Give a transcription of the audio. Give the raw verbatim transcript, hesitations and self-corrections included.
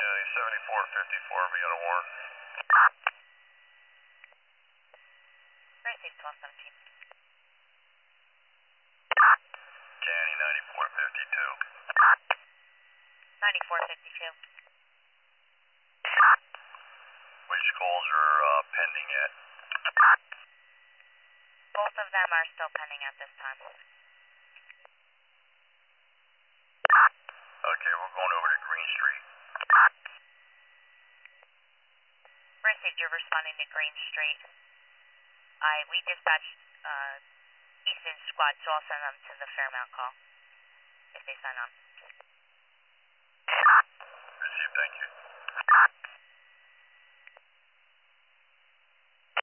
County seventy-four fifty-four, we got a warrant. Receive twelve seventeen. County ninety-four fifty-two. ninety-four fifty-two. Which calls are uh, pending yet? Both of them are still pending at this time. Okay, we're going over to Green Street. Received, you're responding to Green Street. I we dispatched uh, Easton Squad, so I'll send them to the Fairmount call if they sign on. Received, thank you.